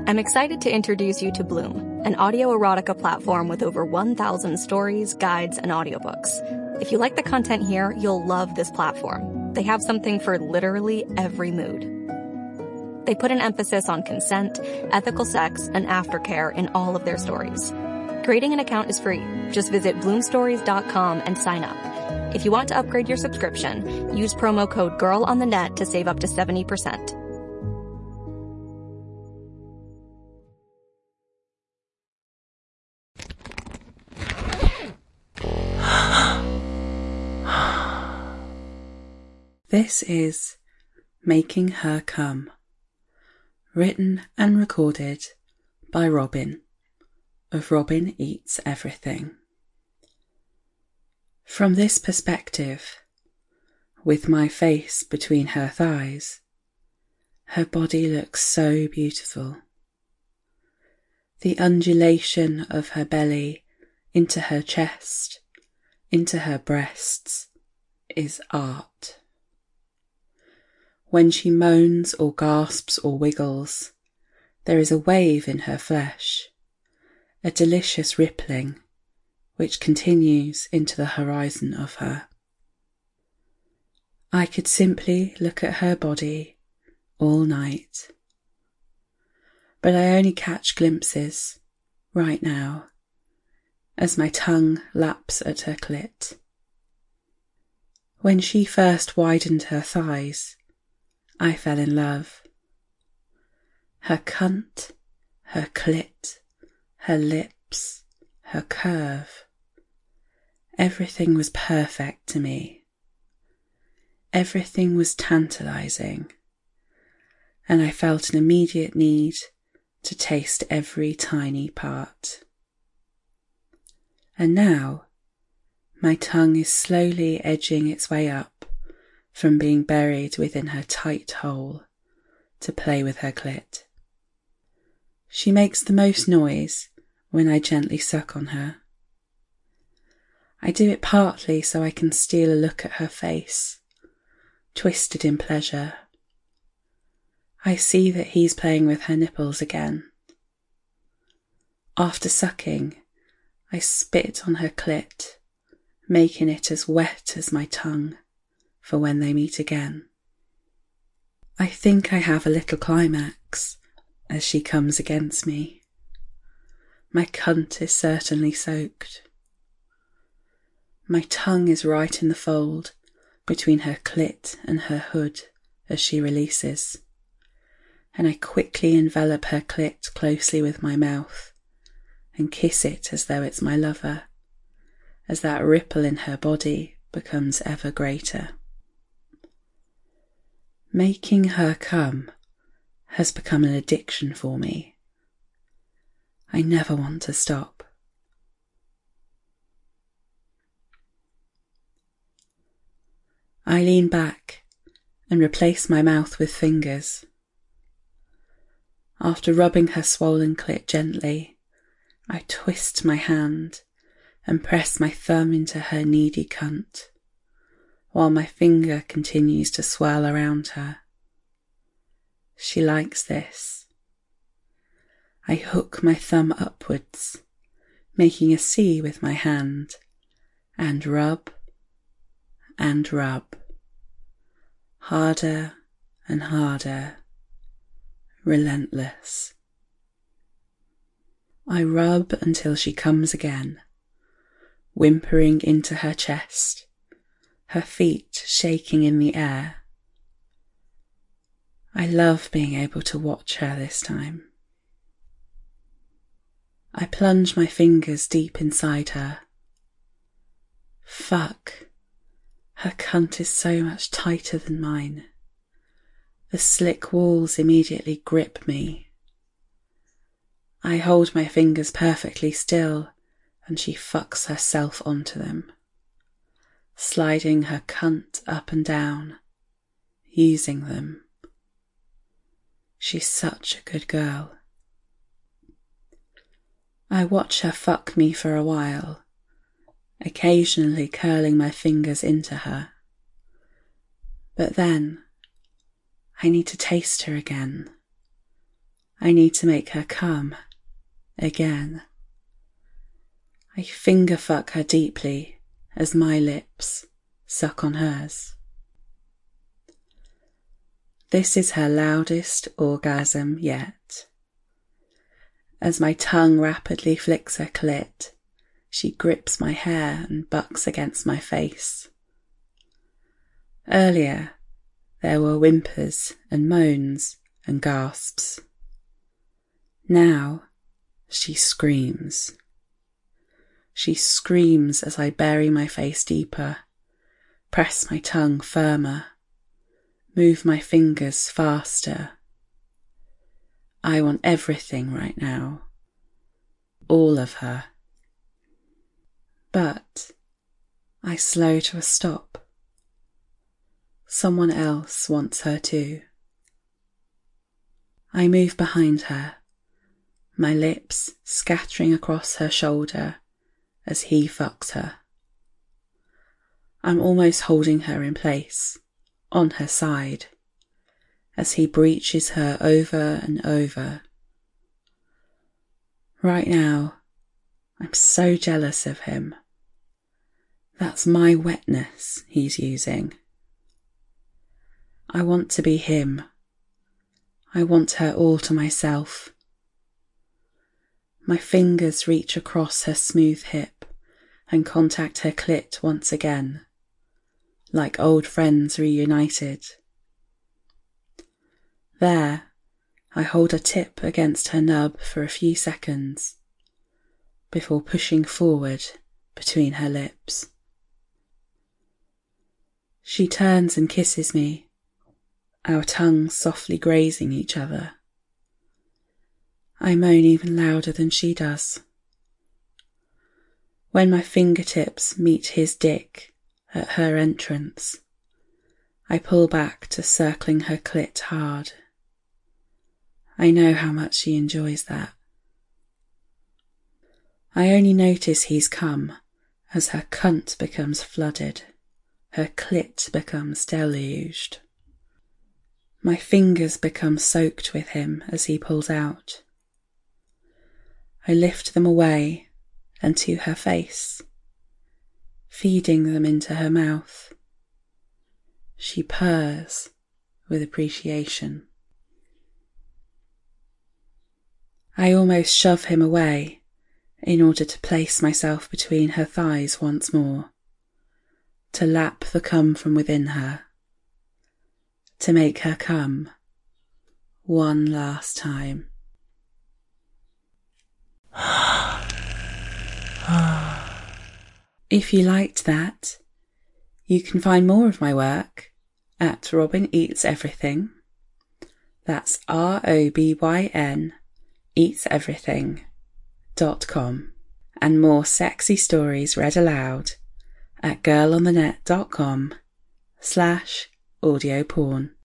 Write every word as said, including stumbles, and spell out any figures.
I'm excited to introduce you to Bloom, an audio erotica platform with over one thousand stories, guides, and audiobooks. If you like the content here, you'll love this platform. They have something for literally every mood. They put an emphasis on consent, ethical sex, and aftercare in all of their stories. Creating an account is free. Just visit bloom stories dot com and sign up. If you want to upgrade your subscription, use promo code GIRLONTHENET to save up to seventy percent. This is Making Her Come, written and recorded by Robin, of Robin Eats Everything. From this perspective, with my face between her thighs, her body looks so beautiful. The undulation of her belly into her chest, into her breasts, is art. When she moans or gasps or wiggles, there is a wave in her flesh, a delicious rippling, which continues into the horizon of her. I could simply look at her body all night, but I only catch glimpses, right now, as my tongue laps at her clit. When she first widened her thighs, I fell in love. Her cunt, her clit, her lips, her curve. Everything was perfect to me. Everything was tantalizing, and I felt an immediate need to taste every tiny part. And now, my tongue is slowly edging its way up from being buried within her tight hole to play with her clit. She makes the most noise when I gently suck on her. I do it partly so I can steal a look at her face, twisted in pleasure. I see that he's playing with her nipples again. After sucking, I spit on her clit, making it as wet as my tongue for when they meet again. I think I have a little climax as she comes against me. My cunt is certainly soaked. My tongue is right in the fold between her clit and her hood as she releases, and I quickly envelop her clit closely with my mouth and kiss it as though it's my lover, as that ripple in her body becomes ever greater. Making her come has become an addiction for me. I never want to stop. I lean back and replace my mouth with fingers. After rubbing her swollen clit gently, I twist my hand and press my thumb into her needy cunt, while my finger continues to swirl around her. She likes this. I hook my thumb upwards, making a C with my hand, and rub and rub, harder and harder, relentless. I rub until she comes again, whimpering into her chest, her feet shaking in the air. I love being able to watch her this time. I plunge my fingers deep inside her. Fuck. Her cunt is so much tighter than mine. The slick walls immediately grip me. I hold my fingers perfectly still, and she fucks herself onto them, sliding her cunt up and down, using them. She's such a good girl. I watch her fuck me for a while, occasionally curling my fingers into her. But then, I need to taste her again. I need to make her come again. I finger fuck her deeply as my lips suck on hers. This is her loudest orgasm yet. As my tongue rapidly flicks her clit, she grips my hair and bucks against my face. Earlier, there were whimpers and moans and gasps. Now, she screams. She screams as I bury my face deeper, press my tongue firmer, move my fingers faster. I want everything right now. All of her. But I slow to a stop. Someone else wants her too. I move behind her, my lips scattering across her shoulder as he fucks her. I'm almost holding her in place, on her side, as he breaches her over and over. Right now, I'm so jealous of him. That's my wetness he's using. I want to be him. I want her all to myself. My fingers reach across her smooth hip and contact her clit once again, like old friends reunited. There, I hold a tip against her nub for a few seconds, before pushing forward between her lips. She turns and kisses me, our tongues softly grazing each other. I moan even louder than she does. When my fingertips meet his dick at her entrance, I pull back to circling her clit hard. I know how much she enjoys that. I only notice he's come as her cunt becomes flooded, her clit becomes deluged. My fingers become soaked with him as he pulls out. I lift them away and to her face, feeding them into her mouth. She purrs with appreciation. I almost shove him away in order to place myself between her thighs once more, to lap the cum from within her, to make her come one last time. If you liked that, you can find more of my work at Robyn Eats Everything. That's R O B Y N eats everything dot com, and more sexy stories read aloud at girlonthenet dot com slash audio porn.